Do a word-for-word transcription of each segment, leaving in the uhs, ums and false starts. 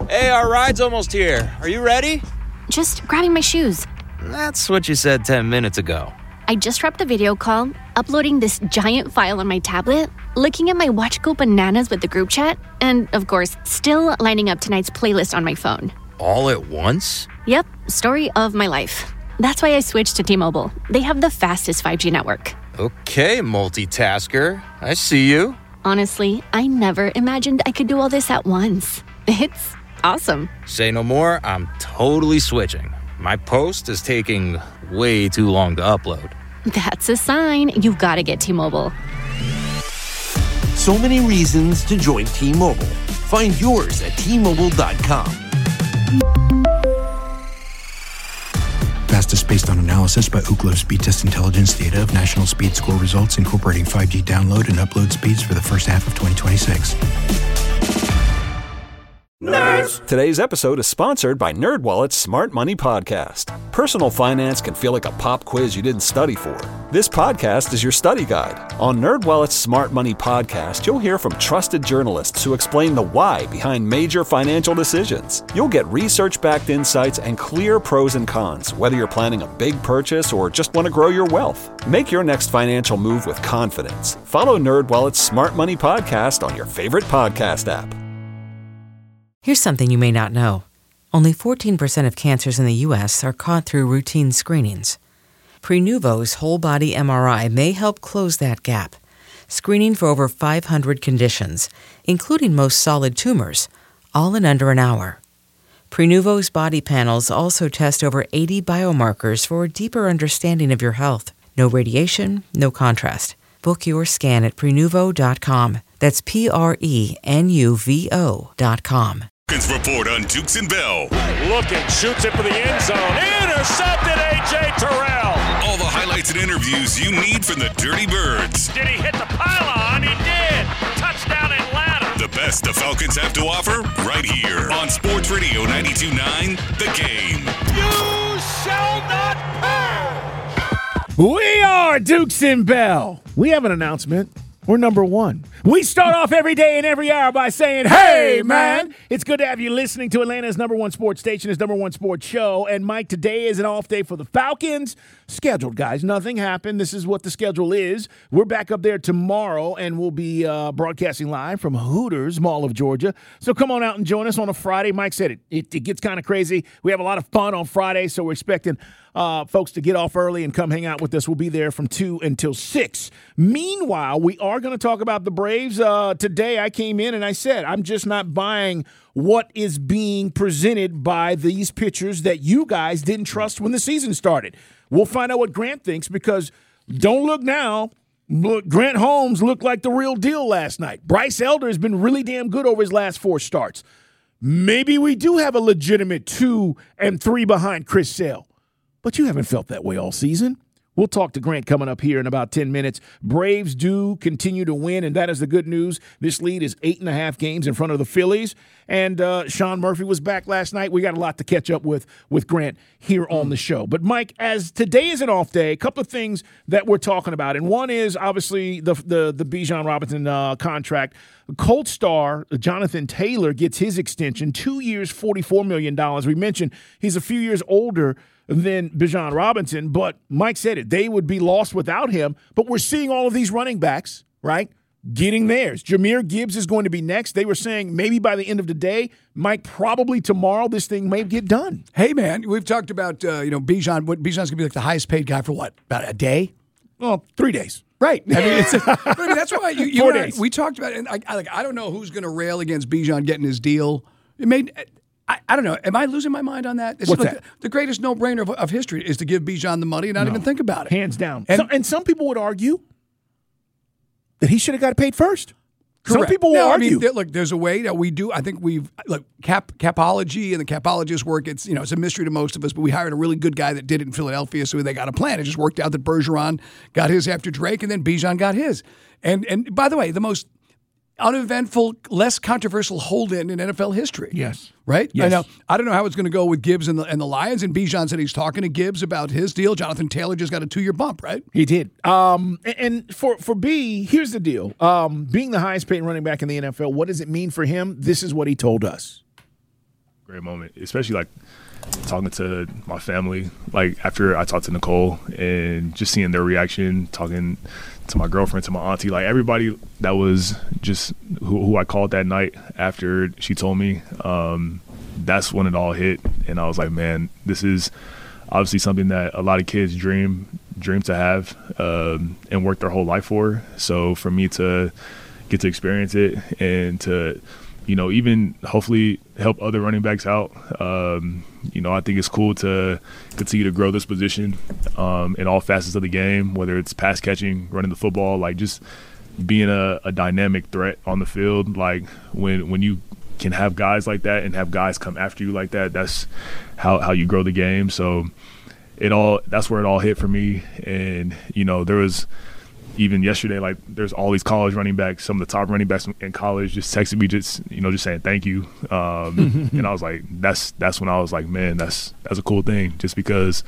Hey, our ride's almost here. Are you ready? Just grabbing my shoes. That's what you said ten minutes ago. I just wrapped the video call, uploading this giant file on my tablet, looking at my Watch Go Bananas with the group chat, and, of course, still lining up tonight's playlist on my phone. All at once? Yep, story of my life. That's why I switched to T-Mobile. They have the fastest five G network. Okay, multitasker. I see you. Honestly, I never imagined I could do all this at once. It's awesome. Say no more, I'm totally switching. My post is taking way too long to upload. That's a sign you've got to get T-Mobile. So many reasons to join T-Mobile. Find yours at T Mobile dot com. Fastest based on analysis by Ookla Speed Test Intelligence data of national speed score results incorporating five G download and upload speeds for the first half of twenty twenty-six. Nerds! Today's episode is sponsored by NerdWallet's Smart Money Podcast. Personal finance can feel like a pop quiz you didn't study for. This podcast is your study guide. On NerdWallet's Smart Money Podcast, you'll hear from trusted journalists who explain the why behind major financial decisions. You'll get research-backed insights and clear pros and cons, whether you're planning a big purchase or just want to grow your wealth. Make your next financial move with confidence. Follow NerdWallet's Smart Money Podcast on your favorite podcast app. Here's something you may not know. Only fourteen percent of cancers in the U S are caught through routine screenings. Prenuvo's whole-body M R I may help close that gap, screening for over five hundred conditions, including most solid tumors, all in under an hour. Prenuvo's body panels also test over eighty biomarkers for a deeper understanding of your health. No radiation, no contrast. Book your scan at Prenuvo dot com. That's P R E N U V O dot com. Report on Dukes and Bell. Looking, shoots it for the end zone. Intercepted, A J Terrell. All the highlights and interviews you need from the Dirty Birds. Did he hit the pylon? He did. Touchdown Atlanta. The best the Falcons have to offer right here on Sports Radio ninety-two point nine, The Game. You shall not perish. We are Dukes and Bell. We have an announcement. We're number one. We start off every day and every hour by saying, hey, man, it's good to have you listening to Atlanta's number one sports station, his number one sports show. And, Mike, today is an off day for the Falcons. Scheduled, guys. Nothing happened. This is what the schedule is. We're back up there tomorrow, and we'll be uh, broadcasting live from Hooters, Mall of Georgia. So come on out and join us on a Friday. Mike said it. It, it gets kind of crazy. We have a lot of fun on Friday, so we're expecting uh, folks to get off early and come hang out with us. We'll be there from two until six. Meanwhile, we are going to talk about the Braves. Uh, today I came in and I said, I'm just not buying what is being presented by these pitchers that you guys didn't trust when the season started. We'll find out what Grant thinks because don't look now. Look, Grant Holmes looked like the real deal last night. Bryce Elder has been really damn good over his last four starts. Maybe we do have a legitimate two and three behind Chris Sale, but you haven't felt that way all season. We'll talk to Grant coming up here in about ten minutes. Braves do continue to win, and that is the good news. This lead is eight and a half games in front of the Phillies, and uh, Sean Murphy was back last night. We got a lot to catch up with with Grant here on the show. But, Mike, as today is an off day, a couple of things that we're talking about, and one is obviously the the, the Bijan Robinson uh, contract. Colt star Jonathan Taylor gets his extension, two years, forty-four million dollars. We mentioned he's a few years older than Bijan Robinson, but Mike said it. They would be lost without him, but we're seeing all of these running backs, right, getting theirs. Jahmyr Gibbs is going to be next. They were saying maybe by the end of the day, Mike, probably tomorrow this thing may get done. Hey, man, we've talked about, uh, you know, Bijan. What Bijan's going to be like the highest paid guy for what, about a day? Well, three days. Right. I mean, it's a, I mean that's why you, you Four and I, days. we talked about it. And I, I, like, I don't know who's going to rail against Bijan getting his deal. It made – I, I don't know. Am I losing my mind on that? It's What's like that? The, the greatest no-brainer of, of history is to give Bijan the money and not No. even think about it. Hands down. And, so, and some people would argue that he should have got paid first. Some correct. people will no, argue. I mean, there, look, there's a way that we do. I think we've look cap capology and the capologist work. It's you know it's a mystery to most of us, but we hired a really good guy that did it in Philadelphia, so they got a plan. It just worked out that Bergeron got his after Drake, and then Bijan got his. And and by the way, the most uneventful, less controversial hold-in in N F L history. Yes. Right? Yes. I know. I don't know how it's going to go with Gibbs and the, and the Lions, and Bijan said he's talking to Gibbs about his deal. Jonathan Taylor just got a two-year bump, right? He did. Um, and, and for, for B, here's the deal. Um, being the highest paid running back in the N F L, what does it mean for him? This is what he told us. Great moment, especially like talking to my family, like after I talked to Nicole and just seeing their reaction, talking to my girlfriend, to my auntie, like everybody that was just who, who I called that night after she told me, um, that's when it all hit. And I was like, man, this is obviously something that a lot of kids dream dream to have um, and work their whole life for. So for me to get to experience it and to, you know, even hopefully help other running backs out. Um, you know, I think it's cool to continue to grow this position um, in all facets of the game, whether it's pass catching, running the football, like just being a, a dynamic threat on the field. Like when when you can have guys like that and have guys come after you like that, that's how, how you grow the game. So it all that's where it all hit for me. And, you know, there was – even yesterday, like there's all these college running backs, some of the top running backs in college just texted me, just you know, just saying thank you, um, and I was like, that's that's when I was like, man, that's that's a cool thing, just because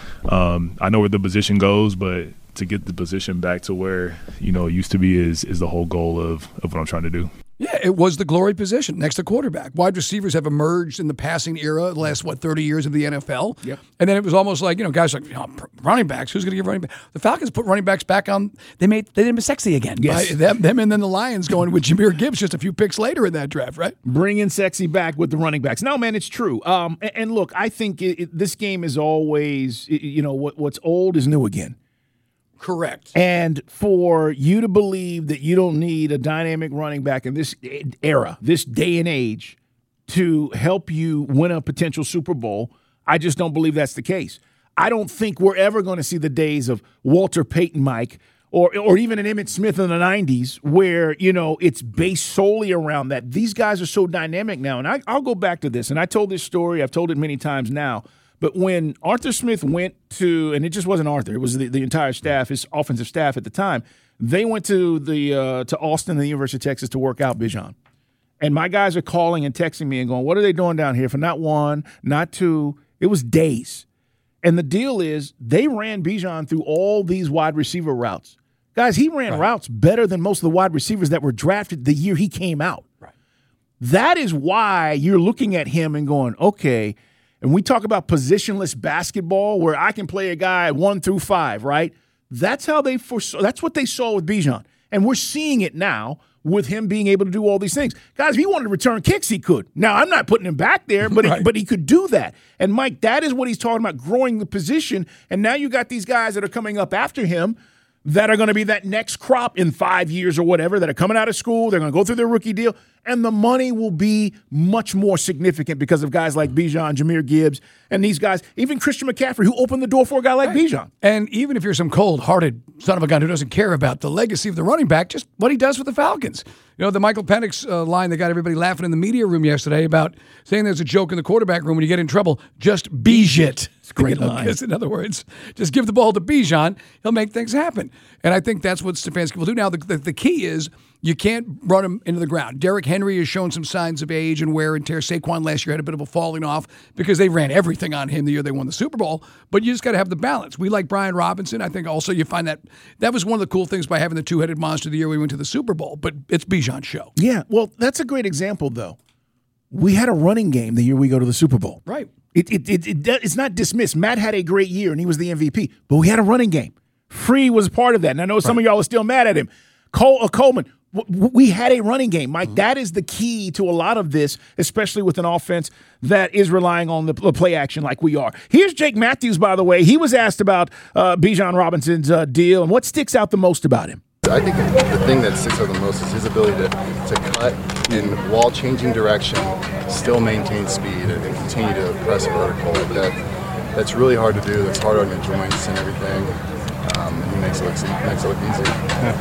um, I know where the position goes, but to get the position back to where you know it used to be is is the whole goal of of what I'm trying to do. Yeah, it was the glory position next to quarterback. Wide receivers have emerged in the passing era the last, what, thirty years of the N F L? Yep. And then it was almost like, you know, guys like, you know, running backs, who's going to give running back? The Falcons put running backs back on, they made they did them sexy again. Yes. Right? Them, them and then the Lions going with Jahmyr Gibbs just a few picks later in that draft, right? Bringing sexy back with the running backs. No, man, it's true. Um, and, and look, I think it, it, this game is always, you know, what what's old is new again. Correct. And for you to believe that you don't need a dynamic running back in this era, this day and age, to help you win a potential Super Bowl, I just don't believe that's the case. I don't think we're ever going to see the days of Walter Payton Mike or or even an Emmitt Smith in the nineties where, you know, it's based solely around that. These guys are so dynamic now. And I, I'll go back to this, and I told this story. I've told it many times now. But when Arthur Smith went to, and it just wasn't Arthur, it was the, the entire staff, his offensive staff at the time, they went to the uh, to Austin and the University of Texas to work out Bijan. And my guys are calling and texting me and going, what are they doing down here for not one, not two? It was days. And the deal is they ran Bijan through all these wide receiver routes. Guys, he ran right. routes better than most of the wide receivers that were drafted the year he came out. Right. That is why you're looking at him and going, okay, and we talk about positionless basketball where I can play a guy one through five, right? That's how they foresaw. That's what they saw with Bijan. And we're seeing it now with him being able to do all these things. Guys, if he wanted to return kicks, he could. Now, I'm not putting him back there, but, right. he, but he could do that. And, Mike, that is what he's talking about, growing the position. And now you got these guys that are coming up after him that are going to be that next crop in five years or whatever that are coming out of school. They're going to go through their rookie deal. And the money will be much more significant because of guys like Bijan, Jahmyr Gibbs, and these guys, even Christian McCaffrey, who opened the door for a guy like right. Bijan. And even if you're some cold-hearted son of a gun who doesn't care about the legacy of the running back, just what he does with the Falcons. You know, the Michael Penix uh, line that got everybody laughing in the media room yesterday about saying there's a joke in the quarterback room when you get in trouble, just Bij-it. It's a great you know, line. In other words, just give the ball to Bijan. He'll make things happen. And I think that's what Stefanski will do. Now, the, the, the key is you can't run him into the ground. Derrick Henry has shown some signs of age and wear and tear. Saquon last year had a bit of a falling off because they ran everything on him the year they won the Super Bowl. But you just got to have the balance. We like Brian Robinson. I think also you find that that was one of the cool things by having the two-headed monster the year we went to the Super Bowl. But it's Bijan's show. Yeah, well, that's a great example, though. We had a running game the year we go to the Super Bowl. Right. It, it, it, it It's not dismissed. Matt had a great year, and he was the M V P. But we had a running game. Free was part of that. And I know some right. of y'all are still mad at him. Cole, uh, Coleman, w- we had a running game. Mike, mm-hmm. that is the key to a lot of this, especially with an offense that is relying on the, the play action like we are. Here's Jake Matthews, by the way. He was asked about uh, Bijan Robinson's uh, deal and what sticks out the most about him. I think the thing that sticks out the most is his ability to, to cut and, while changing direction, still maintain speed and, and continue to press vertical. Like that, that's really hard to do. That's hard on your joints and everything. Um, and he makes it look, makes it look easy.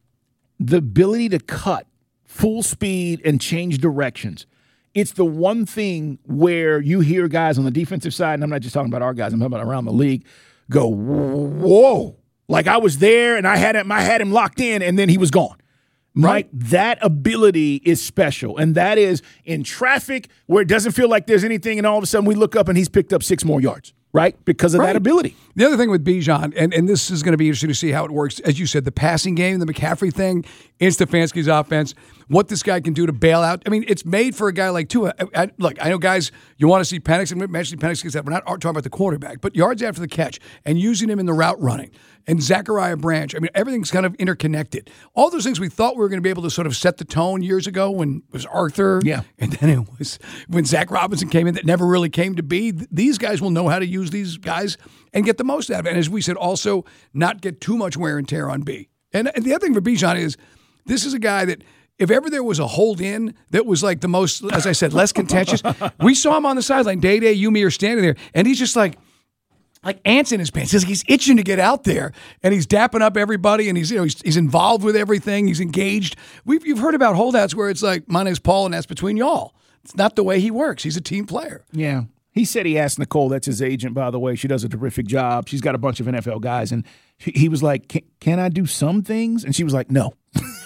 The ability to cut full speed and change directions. It's the one thing where you hear guys on the defensive side, and I'm not just talking about our guys, I'm talking about around the league, go, whoa. Like I was there and I had him, I had him locked in and then he was gone. Mike, right. That ability is special. And that is in traffic where it doesn't feel like there's anything and all of a sudden we look up and he's picked up six more yards. right? Because of Right. that ability. The other thing with Bijan, and, and this is going to be interesting to see how it works, as you said, the passing game, the McCaffrey thing, in Stefanski's offense, what this guy can do to bail out. I mean, it's made for a guy like Tua. I, I, look, I know, guys, you want to see Penix, and mentioning Penix because we're not talking about the quarterback, but yards after the catch and using him in the route running. And Zachariah Branch, I mean, everything's kind of interconnected. All those things we thought we were going to be able to sort of set the tone years ago when it was Arthur. Yeah. And then it was when Zach Robinson came in that never really came to be. These guys will know how to use these guys and get the most out of it. And as we said, also not get too much wear and tear on B. And, and the other thing for Bijan is this is a guy that if ever there was a hold in that was like the most, as I said, less contentious, we saw him on the sideline. Day Day, you, me are standing there, and he's just like, like ants in his pants. He's, he's itching to get out there, and he's dapping up everybody, and he's you know he's, he's involved with everything. He's engaged. We've you've heard about holdouts where it's like, my name's Paul, and that's between y'all. It's not the way he works. He's a team player. Yeah. He said he asked Nicole, that's his agent, by the way. She does a terrific job. She's got a bunch of N F L guys, and he, he was like, can, can I do some things? And she was like, no.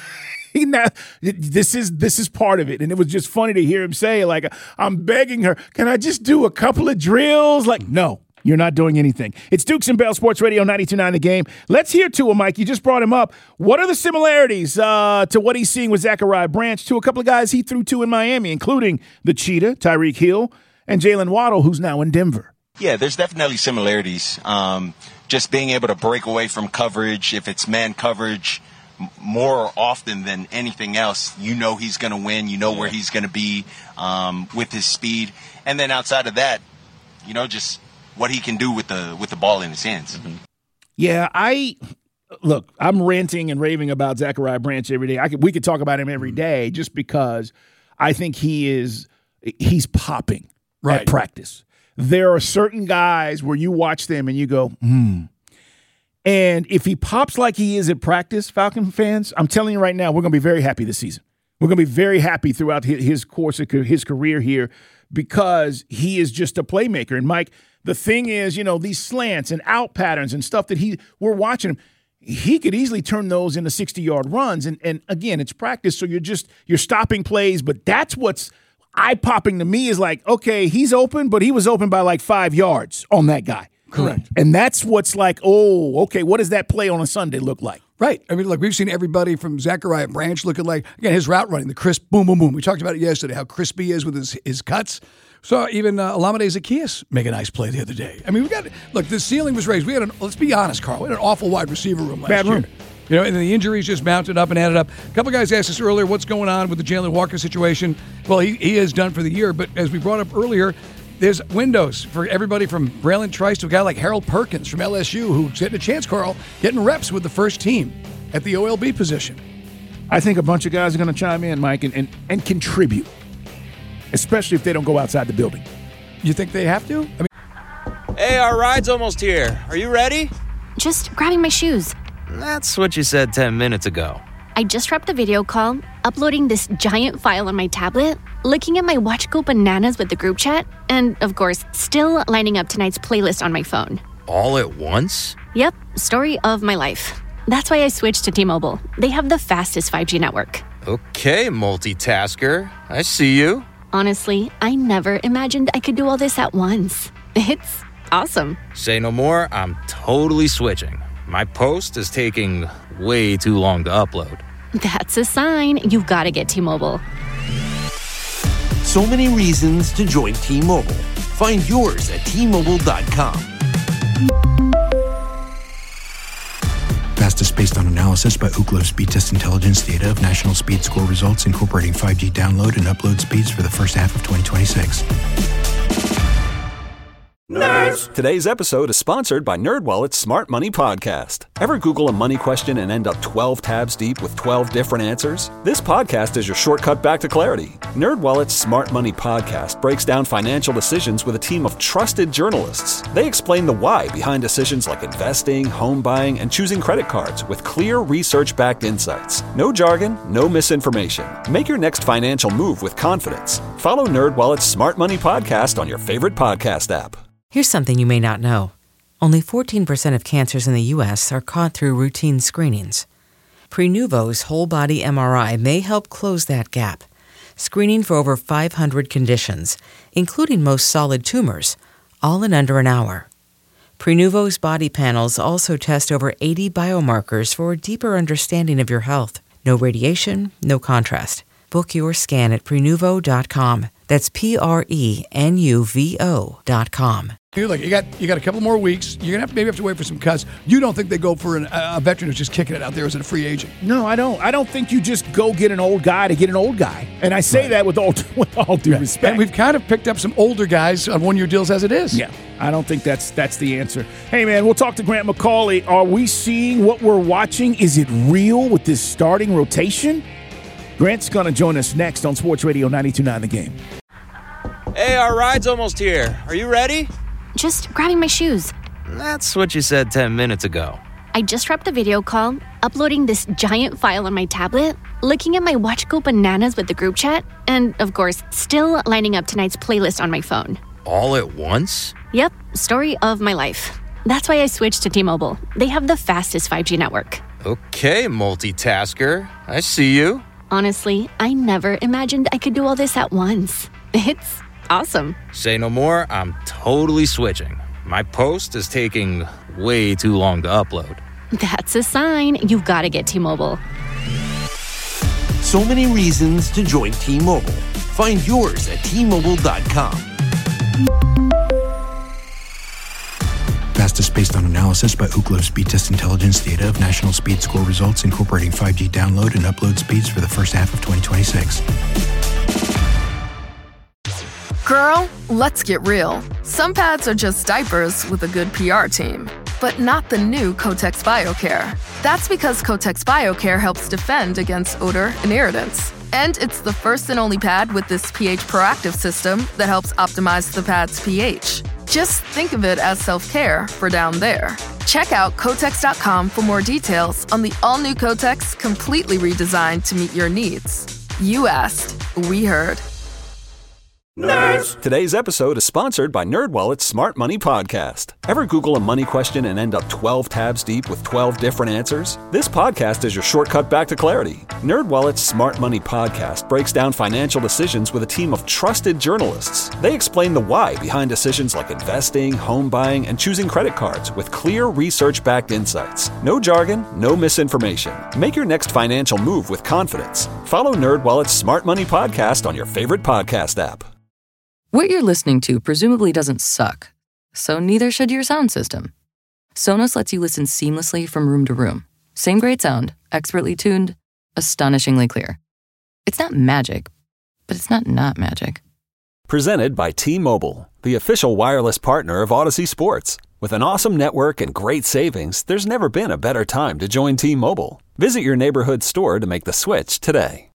He not, this is this is part of it. And it was just funny to hear him say, like, I'm begging her, can I just do a couple of drills? Like, no, you're not doing anything. It's Dukes and Bell Sports Radio ninety-two point nine The Game. Let's hear Tua, Mike. You just brought him up. What are the similarities uh, to what he's seeing with Zachariah Branch to a couple of guys he threw to in Miami, including the Cheetah, Tyreek Hill, and Jalen Waddle, who's now in Denver? Yeah, there's definitely similarities. Um, just being able to break away from coverage, if it's man coverage, more often than anything else, you know he's going to win. You know where he's going to be um, with his speed. And then outside of that, you know, just what he can do with the with the ball in his hands. Mm-hmm. Yeah, I look, I'm ranting and raving about Zachariah Branch every day. I could, we could talk about him every day just because I think he is he's popping right. at practice. There are certain guys where you watch them and you go, hmm. And if he pops like he is at practice, Falcon fans, I'm telling you right now, we're going to be very happy this season. We're going to be very happy throughout his course of his career here because he is just a playmaker. And, Mike, the thing is, you know, these slants and out patterns and stuff that he we're watching him, he could easily turn those into sixty-yard runs. And, and again, it's practice, so you're just you're stopping plays. But that's what's eye-popping to me is like, okay, he's open, but he was open by like five yards on that guy. Correct. And that's what's like, oh, okay, what does that play on a Sunday look like? Right. I mean, look, we've seen everybody from Zachariah Branch looking like, again, his route running, the crisp boom, boom, boom. We talked about it yesterday, how crisp he is with his, his cuts. So even uh, Olamide Zaccheaus make a nice play the other day. I mean, we got, look, the ceiling was raised. We had an, let's be honest, Carl, we had an awful wide receiver room last Bad year. room. You know, and the injuries just mounted up and added up. A couple guys asked us earlier, what's going on with the Jalen Walker situation? Well, he, he is done for the year, but as we brought up earlier, there's windows for everybody from Braylon Trice to a guy like Harold Perkins from L S U who's getting a chance, Carl, getting reps with the first team at the O L B position. I think a bunch of guys are going to chime in, Mike, and, and, and contribute, especially if they don't go outside the building. You think they have to? I mean, hey, our ride's almost here. Are you ready? Just grabbing my shoes. That's what you said ten minutes ago. I just wrapped a video call, uploading this giant file on my tablet, looking at my Watch Go Bananas with the group chat, and, of course, still lining up tonight's playlist on my phone. All at once? Yep, story of my life. That's why I switched to T-Mobile. They have the fastest five G network. Okay, multitasker. I see you. Honestly, I never imagined I could do all this at once. It's awesome. Say no more, I'm totally switching. My post is taking way too long to upload. That's a sign. You've got to get T-Mobile. So many reasons to join T-Mobile. Find yours at T Mobile dot com. Fastest based on analysis by Ookla Speed Test Intelligence data of national speed score results incorporating five G download and upload speeds for the first half of twenty twenty-six. Nerds! Today's episode is sponsored by NerdWallet's Smart Money Podcast. Ever Google a money question and end up twelve tabs deep with twelve different answers? This podcast is your shortcut back to clarity. NerdWallet's Smart Money Podcast breaks down financial decisions with a team of trusted journalists. They explain the why behind decisions like investing, home buying, and choosing credit cards with clear research-backed insights. No jargon, no misinformation. Make your next financial move with confidence. Follow NerdWallet's Smart Money Podcast on your favorite podcast app. Here's something you may not know. Only fourteen percent of cancers in the U S are caught through routine screenings. Prenuvo's whole-body M R I may help close that gap, screening for over five hundred conditions, including most solid tumors, all in under an hour. Prenuvo's body panels also test over eighty biomarkers for a deeper understanding of your health. No radiation, no contrast. Book your scan at Prenuvo dot com. That's P R E N U V O dot com. You look, you got you got a couple more weeks. You're gonna have to, maybe have to wait for some cuts. You don't think they go for an, a veteran who's just kicking it out there as a free agent? No, I don't. I don't think you just go get an old guy to get an old guy. And I say right. that with all with all due yeah. respect. And we've kind of picked up some older guys on one-year deals as it is. Yeah, I don't think that's that's the answer. Hey, man, we'll talk to Grant McCauley. Are we seeing what we're watching? Is it real with this starting rotation? Grant's going to join us next on Sports Radio ninety-two point nine The Game. Hey, our ride's almost here. Are you ready? Just grabbing my shoes. That's what you said ten minutes ago. I just wrapped a video call, uploading this giant file on my tablet, looking at my Watch Go Bananas with the group chat, and, of course, still lining up tonight's playlist on my phone. All at once? Yep, story of my life. That's why I switched to T-Mobile. They have the fastest five G network. Okay, multitasker. I see you. Honestly, I never imagined I could do all this at once. It's awesome. Say no more, I'm totally switching. My post is taking way too long to upload. That's a sign you've got to get T-Mobile. So many reasons to join T-Mobile. Find yours at T Mobile dot com. Fastest based on analysis by Ookla Speed Test Intelligence data of national speed score results incorporating five G download and upload speeds for the first half of twenty twenty-six. Girl, let's get real. Some pads are just diapers with a good P R team, but not the new Kotex BioCare. That's because Kotex BioCare helps defend against odor and irritants. And it's the first and only pad with this pH proactive system that helps optimize the pad's pH. Just think of it as self-care for down there. Check out Kotex dot com for more details on the all-new Kotex, completely redesigned to meet your needs. You asked, we heard. Nerds! Today's episode is sponsored by NerdWallet's Smart Money Podcast. Ever Google a money question and end up twelve tabs deep with twelve different answers? This podcast is your shortcut back to clarity. NerdWallet's Smart Money Podcast breaks down financial decisions with a team of trusted journalists. They explain the why behind decisions like investing, home buying, and choosing credit cards with clear research-backed insights. No jargon, no misinformation. Make your next financial move with confidence. Follow NerdWallet's Smart Money Podcast on your favorite podcast app. What you're listening to presumably doesn't suck, so neither should your sound system. Sonos lets you listen seamlessly from room to room. Same great sound, expertly tuned, astonishingly clear. It's not magic, but it's not not magic. Presented by T-Mobile, the official wireless partner of Odyssey Sports. With an awesome network and great savings, there's never been a better time to join T-Mobile. Visit your neighborhood store to make the switch today.